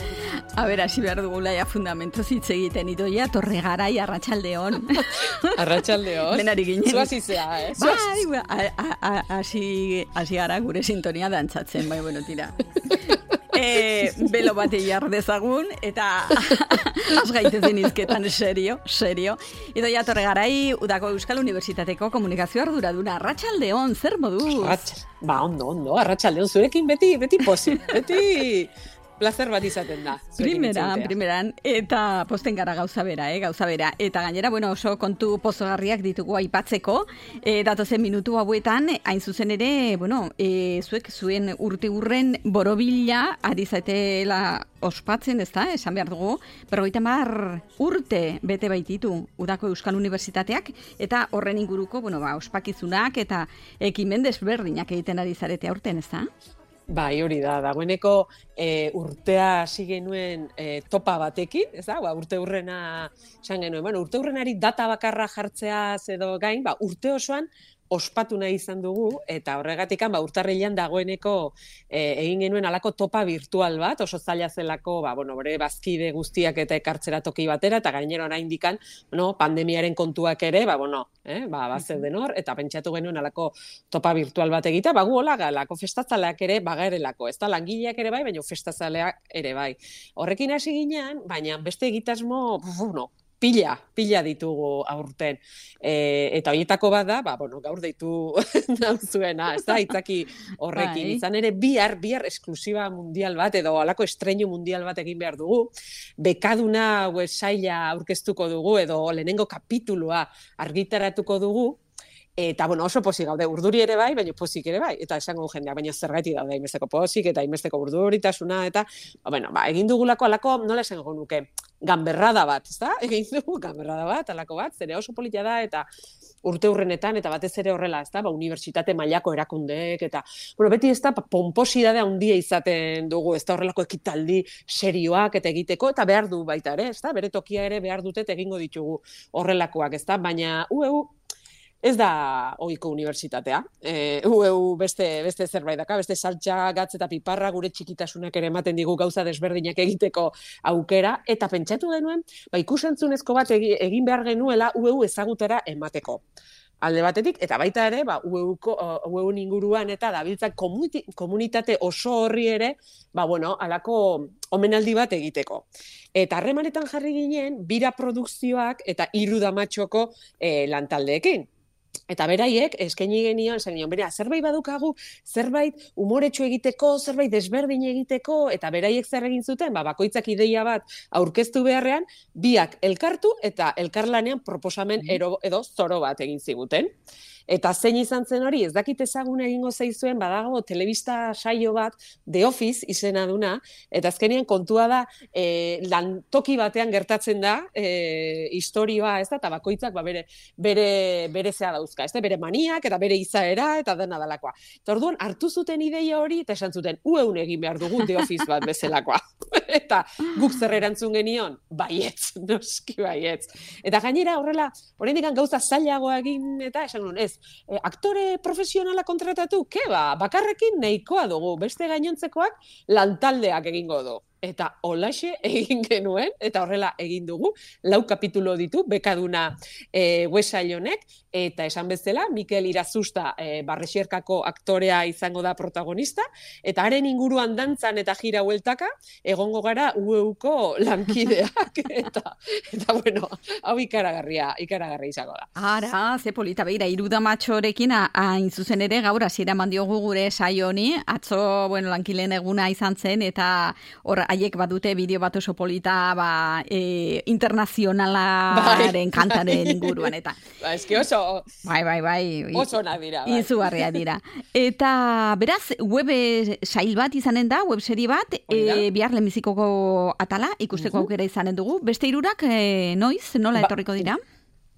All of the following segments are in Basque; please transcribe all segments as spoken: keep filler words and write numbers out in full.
A ber, hasi behar dugula ja fundamentu hitz egiten itoia, Torregarai, Arratsaldeon. Arratsaldeon. Denari ginen. Zuazizea, eh? Bai, hasi gara gure sintonia dantzatzen, bai, bueno, tira. E, belo bat jar dezagun, eta az gaitezen izketan, serio, serio. Edo ja, Torregarai, Udako Euskal Unibertsitateko komunikazio arduraduna. Arratsaldeon, zer moduz? Arratx... Ba, ondo, ondo, Arratsaldeon, zurekin beti, beti posi, beti... Plazer bat izaten da. Primeran, primeran, eta posten gara gauza bera, eh, gauza bera. Eta gainera, bueno, oso kontu pozogarriak ditugu aipatzeko, e, datozen minutu hauetan, hain zuzen ere, bueno, e, zuek zuen urte urren borobila ari zaetela ospatzen, ez da, esan behar dugu, berrogeita hamar urte bete baititu Udako Euskal Unibertsitateak, eta horren inguruko, bueno, ba, ospakizunak eta ekimen desberdinak egiten ari zarete aurten, ez da? Bai, hori da, dagoeneko e, urtea hasi genuen e, topa batekin, ez da, ba, urte urrena esan genuen, bueno, urte urrenari data bakarra jartzeaz edo gain, ba, urte osoan ospatu nahi izan dugu, eta horregatikan ba, urtarrilean dagoeneko e, egin genuen alako topa virtual bat, oso zaila zelako, ba, bueno, bere bazkide guztiak eta ekartzera toki batera, eta gainera oraindikan, bueno, pandemiaren kontuak ere, ba, bueno, eh, ba, bazeuden hor, eta pentsatu genuen alako topa virtual bat egita, ba, gu hola galako festazaleak ere bagarelako, ez da, langileak ere bai, baina festazaleak ere bai. Horrekin hasi ginean, baina beste egitasmo, bueno, pila, pila ditugu aurten. E, eta horietako bat da, ba, bueno, gaur deitu nauzuena, ez da, itzaki horrekin. Bai. Izan ere, bihar, bihar esklusiba mundial bat, edo alako estreinu mundial bat egin behar dugu. Bekaduna websaila aurkeztuko dugu, edo lehenengo kapitulua argitaratuko dugu. Eta, bueno, oso pozik gaude, urduri ere bai, baina pozik ere bai, eta esango jendeak, baina zergaiti daude, hainbesteko pozik, eta hainbesteko urduritasuna, eta, ba, bueno, ba, egin dugulako alako, nola esango nuke, ganberrada bat, ez da? Egin dugu ganberrada bat, alako bat, zere oso politia da, eta urte hurrenetan, eta batez ere horrela, ez da? Ba, unibertsitate mailako erakundeek, eta, bueno, beti ez da, pomposidade handia izaten dugu, ez da horrelako ekitaldi serioak eta egiteko, eta behar du baita ere, ez da? Bere tokia ere behar dutet egingo ditugu horrelakoak, ez da? Baina, ueu, ez da ohiko unibertsitatea. E, ueu beste, beste zerbait daka, beste saltxa, gatz eta piparra, gure txikitasunak ere ematen digu gauza desberdinak egiteko aukera, eta pentsatu genuen, ba, ikusentzunezko bat egin behar genuela ueu ezagutera emateko. Alde batetik, eta baita ere, ba, ueuko, ueun inguruan eta dabiltzak komunitate oso horri ere, ba, bueno, alako omenaldi bat egiteko. Eta harremanetan jarri ginen, bira produkzioak eta hiru damatxoko e, lantaldeekin. Eta beraiek, eskaini genion, zen nion, bera, zerbait badukagu, zerbait umoretxo egiteko, zerbait desberdin egiteko, eta beraiek zer egin zuten, ba, bakoitzak ideia bat aurkeztu beharrean, biak elkartu eta elkarlanean proposamen ero, edo zoro bat egin ziguten. Eta zein izan zen hori, ez dakit ezagun egingo zaizuen, badago telebista saio bat, The Office izena duna, eta azkenean kontua da, e, lantoki batean gertatzen da, e, historioa, ez da, eta bakoitzak ba, bere, bere, bere zea dauzka, ez da, bere maniak, eta bere izaera, eta dena dalakoa. Eta orduan, hartu zuten ideia hori, eta esan zuten, ueun egin behar dugu The Office bat bezalakoa. Eta guk zer erantzun genion, baietz, noski baietz. Eta gainera horrela, oraindik gauza zailagoa egin, eta esan nuen, ez, E, aktore profesionala kontratatu, ke ba, bakarrekin nahikoa dugu, beste gainontzekoak lantaldeak egingo du. Eta holaxe egin genuen, eta horrela egin dugu, lau kapitulo ditu, bekaduna e, website honek, eta esan bezala, Mikel Irazusta e, Barrexierkako aktorea izango da protagonista, eta haren inguruan dantzan eta jira hueltaka, egongo gara ueuko lankideak, eta, eta bueno, hau ikaragarria, ikaragarria izango da. Ara, ze polita, beira, irudamatxorekin hain zuzen ere, gaur hasiera eman diogu gure saio honi, atzo, bueno, lankileen eguna izan zen, eta hor, haiek badute bideo bat oso polita ba, e, internazionalaren bai. Kantaren inguruan, eta... Ba, eski oso... Bai, bai, bai. Oso onak dira. Bai. Izugarria dira. Eta, beraz, web sail bat izanen da, web serie bat, e, bihar lehenbizikoko atala, ikusteko uh-huh. aukera izanen dugu. Beste hirurak, e, noiz, nola ba, etorriko dira?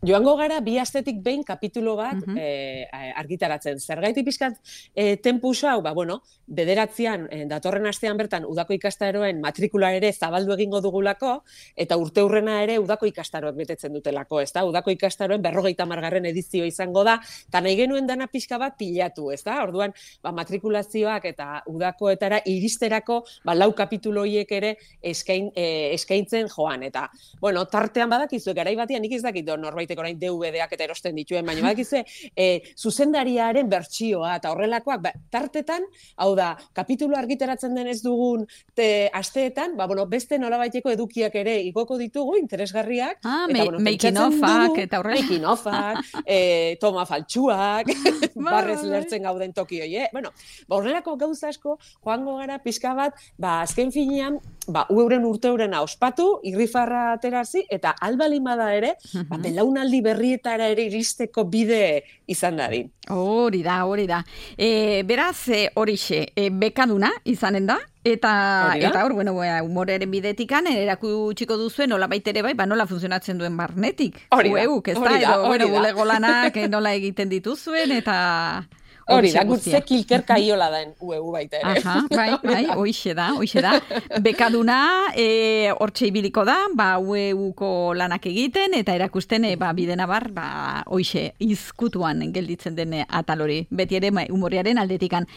Joango gara bi astetik behin kapitulo bat Mhm. eh, argitaratzen. Zergaitik pixkat eh, tempus hau, ba, bueno, bederatzean, eh, datorren astean bertan udako ikastaroen matrikula ere zabaldu egingo dugulako, eta urte hurrena ere udako ikastaroek betetzen dutelako, ezta? Udako ikastaroen berrogeita margarren edizio izango da, eta nahi genuen dana pixka bat pilatu, ezta? Orduan, ba, matrikulazioak eta udakoetara iristerako, ba, lau kapitulo horiek ere eskain, eh, eskaintzen joan, eta, bueno, tartean badakizu, garai batean nik ez dakit norbaitek orain D V D-ak eta erosten dituen, baina badakizu, eh, zuzendariaren bertsioa eta horrelakoak, ba, tartetan, hau da, kapitulo argitaratzen denez dugun te, asteetan, ba, bueno, beste nolabaiteko edukiak ere igoko ditugu, interesgarriak. Ah, eta, bueno, making ofak eta horrela. Making ofak, eh, toma faltsuak, barrez lertzen gauden toki hoi, bueno, ba, horrelako gauza asko, joango gara pixka bat, ba, azken finean, ba, euren urte eurena ospatu, irrifarra aterazi, eta albalin bada ere, ba, belaunaldi berrietara ere iristeko bide izan dadin. Hori da, hori da. E, beraz, e, horixe, e, bekaduna izanen da, eta eta hor, bueno, humoreren bidetikan, erakutsiko duzuen, nola baitere bai, ba, nola funtzionatzen duen barnetik. Hori da, Ueuk, ez da, hori da, edo, hori bueno, da. bulego lanak nola egiten dituzuen, eta... Hori da, gutze kilkerka iola daen U E U baita ere. Aha, bai, bai, hoixe da, hoixe da. Bekaduna, e, hortxe ibiliko da, ba, U E U-ko lanak egiten, eta erakusten, e, ba, bidena bar, ba, hoixe, izkutuan gelditzen den atal hori, beti ere humorearen aldetikan.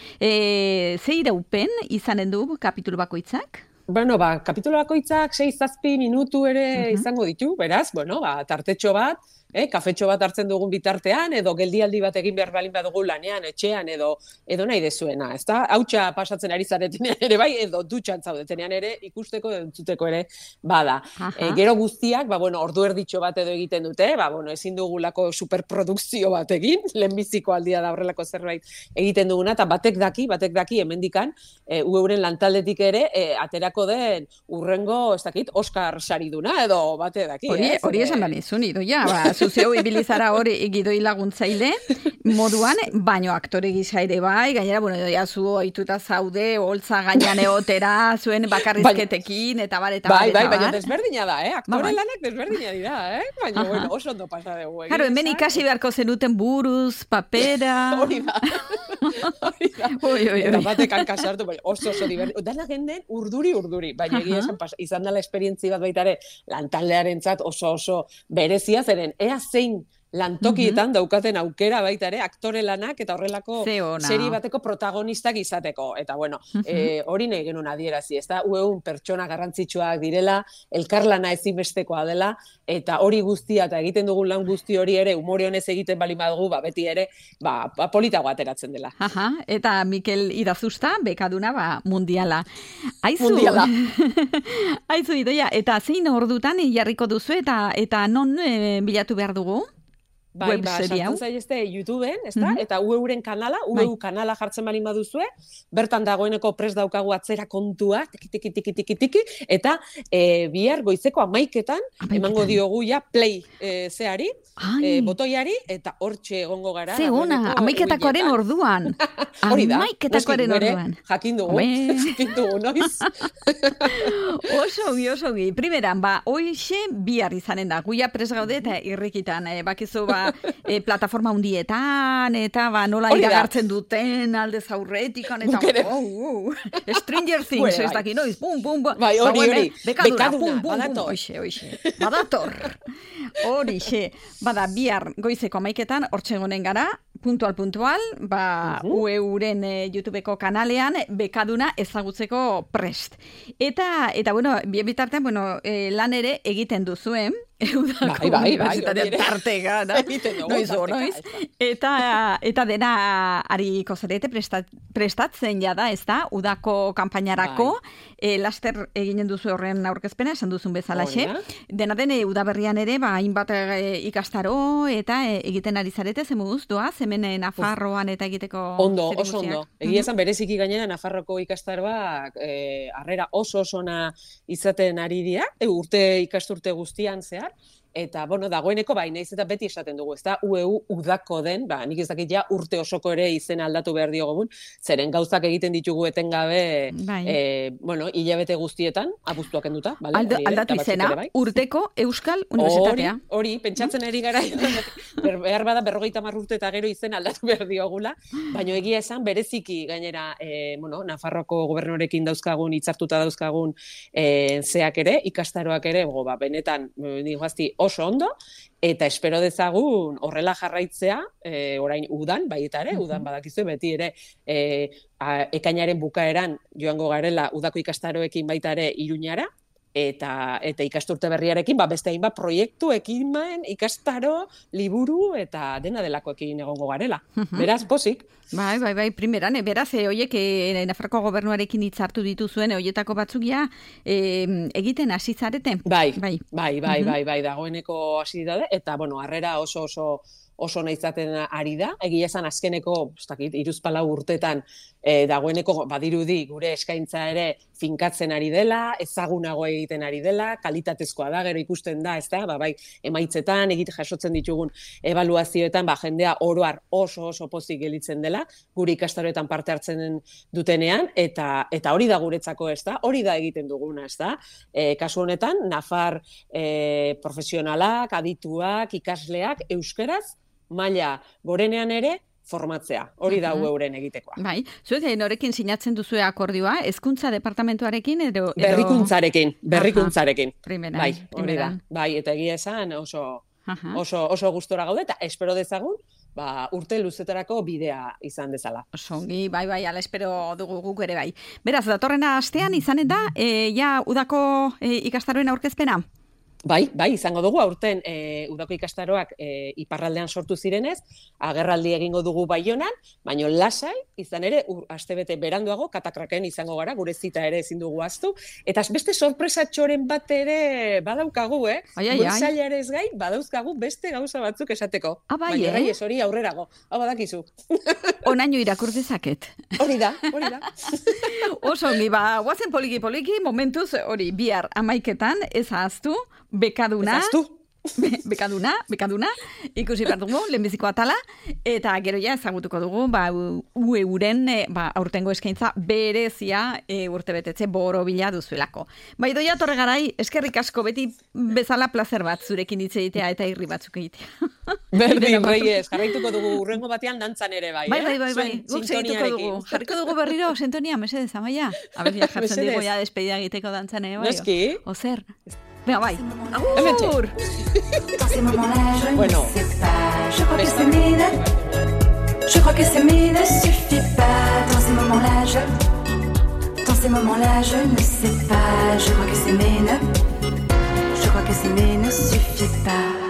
E, ze iraupen izanen du kapitulu bakoitzak? Bueno, ba, kapitulo bakoitzak sei zazpi minutu ere uh-huh. izango ditu, beraz, bueno, ba, tartetxo bat, eh, kafetxo bat hartzen dugun bitartean, edo geldialdi bat egin behar balin badugu lanean, etxean, edo edo nahi dezuena, ezta? Hautsa pasatzen ari zaretenean ere bai, edo dutxan zaudetenean ere, ikusteko edo entzuteko ere bada. E, gero guztiak, ba, bueno, ordu erditxo bat edo egiten dute, ba, bueno, ezin dugulako superprodukzio bat egin, lehenbiziko aldia da horrelako zerbait egiten duguna, eta batek daki, batek daki hemendikan, e, euren lantaldetik ere, e, aterako den urrengo, ez dakit, Oscar sariduna, edo bate daki. Hori, ez? hori esan bani zuni, doia, ba, zuzeu ibilizara hori gidoi laguntzaile moduan, baino aktore gisa ere bai, gainera, bueno, doia zu oituta zaude, holtza gainean eotera, zuen bakarrizketekin, eta bar, eta bar, bai, eta bai, bar. baina desberdina da, eh? Aktore ba, lanak desberdina dira, eh? Baina, bueno, oso ondo pasa dugu. Claro, hemen ikasi beharko zenuten buruz, papera... Hori da. Hori da. Oi, oi, oi. Eta batek hankasartu, oso oso divertido. Dana genden urduri, urduri. Baina egia esan, izan dela esperientzi bat baitare, lantaldearentzat oso oso berezia, zeren ea zein lantokietan daukaten aukera baita ere, aktore lanak eta horrelako serie bateko protagonistak izateko. Eta bueno, eh, hori nahi genuen adierazi, ez da, ueun pertsona garrantzitsuak direla, elkarlana ezinbestekoa dela, eta hori guztia eta egiten dugun lan guzti hori ere, umore honez egiten bali badugu, ba, beti ere, ba, politago ateratzen dela. Aha, eta Mikel Irazusta, bekaduna, ba, mundiala. Aizu, mundiala. Aizu, idoia, eta zein ordutan jarriko duzu, eta, eta non e, bilatu behar dugu? Bai, ba, sartzen zaizte YouTubeen, ezta? Mm-hmm. Eta U E U-ren kanala, U E U kanala jartzen balin baduzue, bertan dagoeneko prest daukagu atzera kontua, tiki, tiki, tiki, tiki, tiki, eta e, bihar goizeko amaiketan, emango diogu ja play e, zeari, e, botoiari, eta hortxe egongo gara. Ze ona, amaiketakoaren orduan. Hori da, amaiketakoaren orduan. Jakin dugu, jakin dugu, noiz? Oso gi, oso gi. Primeran, ba, hoixe bihar izanen da, guia prest gaude eta irrikitan, e, bakizu, ba, e, plataforma hundietan, eta ba, nola iragartzen duten aldez aurretikan, eta oh, oh, Stranger Things, ez daki noiz, bum, bum, bum. Bai, hori, hori, bekaduna, bum, bum, bum, oixe, oixe, badator. Horixe, bada, bihar goizeko amaiketan, hortxe gonen gara, puntual, puntual, ba, uh-huh. U E U-ren e, YouTubeko kanalean, bekaduna ezagutzeko prest. Eta, eta bueno, bien bitartean, bueno, e, lan ere egiten duzuen, Eudako bai, bai, unibertsitatean bai, tarteka, da? Noiz, noiz. Eta, eta dena hariko zarete prestat, prestatzen jada, ez da? Udako kanpainarako, bai. e, laster eginen duzu horren aurkezpena, esan duzun bezalaxe. Dena den, udaberrian ere, ba, hainbat e, ikastaro, eta e, egiten ari zarete, zemuz, doaz, hemen e, Nafarroan eta egiteko... Ondo, oso ondo. Egia esan bereziki gainera Nafarroko ikastaroak e, harrera oso osona izaten ari dira, e, urte ikasturte guztian zehar, eta, bueno, dagoeneko, bai, naiz eta beti esaten dugu, ez da, U E U udako den, ba, nik ez dakit ja urte osoko ere izena aldatu behar diogun, zeren gauzak egiten ditugu etengabe, bai. e, bueno, hilabete guztietan, abuztuak enduta, bale? Aldo, aldatu izena, bai. Urteko Euskal Unibertsitatea. Hori, hori, pentsatzen ari gara, behar bada berrogeita hamar urte eta gero izena aldatu behar diogula, baina egia esan, bereziki gainera, e, bueno, Nafarroako gobernorekin dauzkagun, hitzartuta dauzkagun e, zeak ere, ikastaroak ere, go, ba, benetan, nik gazti oso ondo, eta espero dezagun horrela jarraitzea, e, orain udan, bai eta ere, udan badakizu, beti ere, e, a, ekainaren bukaeran joango garela udako ikastaroekin baita ere Iruñara, eta eta ikasturte berriarekin, ba, beste hainbat proiektu, ekimen, ikastaro, liburu, eta dena delakoekin egongo garela. Beraz, pozik. Bai, bai, bai, primeran, e, beraz, e, oiek, e, Nafarroko gobernuarekin hitzartu dituzuen, oietako batzukia, e, egiten hasi zarete? Bai, bai, bai, bai, bai, bai, dagoeneko hasi daude, eta, bueno, harrera oso oso oso nahizaten ari da, egia esan azkeneko, ez dakit, hiruzpalau urtetan e, dagoeneko badirudi gure eskaintza ere finkatzen ari dela, ezagunago egiten ari dela, kalitatezkoa da, gero ikusten da, ez da, ba, bai, emaitzetan, egite jasotzen ditugun ebaluazioetan, ba, jendea oroar oso oso pozik gelitzen dela, gure ikastaroetan parte hartzen dutenean, eta eta hori da guretzako, ez da, hori da egiten duguna, ez da, e, kasu honetan, Nafar e, profesionalak, adituak, ikasleak, euskeraz, maila gorenean ere, formatzea. Hori da euren egitekoa. Bai, zuek norekin sinatzen duzue akordioa, hezkuntza departamentuarekin edo... Berrikuntzarekin, berrikuntzarekin. Primeran, bai, hori da. Bai, eta egia esan oso, oso, oso gustora gaude, eta espero dezagun, ba, urte luzetarako bidea izan dezala. Osongi, bai, bai, ala espero dugu guk ere bai. Beraz, datorrena astean izanen da, e, ja, udako e, ikastaroen aurkezpena? Bai, bai, izango dugu, aurten e, udako ikastaroak e, iparraldean sortu zirenez, agerraldi egingo dugu Baionan, baino lasai, izan ere, astebete beranduago, katakraken izango gara, gure zita ere ezin dugu aztu, eta beste sorpresatxoren bat ere badaukagu, eh? Goizailarez gain, badauzkagu beste gauza batzuk esateko. Ah, bai, baina, eh? gai, ez hori aurrerago, hau badakizu. Onaino irakur dezaket. Hori da, hori da. Oso, ongi, ba, guazen poliki-poliki, momentuz, hori, bihar amaiketan, ez ahaztu, bekaduna, be, bekaduna, bekaduna, ikusi behar dugu, lehenbiziko atala, eta gero ja ezagutuko dugu, ba, U E U-ren, ba, aurtengo eskaintza berezia e, urtebetetze borobila duzuelako. Bai, doia torre garai, eskerrik asko beti bezala plazer bat zurekin hitz egitea eta irri batzuk egitea. Berdin, Reyes, jarraituko dugu urrengo batean dantzan ere bai, bai, bai, bai, bai. Guk segituko dugu. Jarriko dugu berriro, sintonia, mesedez, amaia. Abezia jartzen dugu ja despedida egiteko dantzan ere bai. Noski. Ozer. Venga, bye. Agur. Dans ces moments-là, je bueno. ne sais pas. Je crois que c'est mine. Je crois que c'est mine ne suffit pas. Dans ces moments-là, je. Dans ces moments-là, je ne sais pas. Je crois que c'est mine. Je crois que c'est mine ne suffit pas.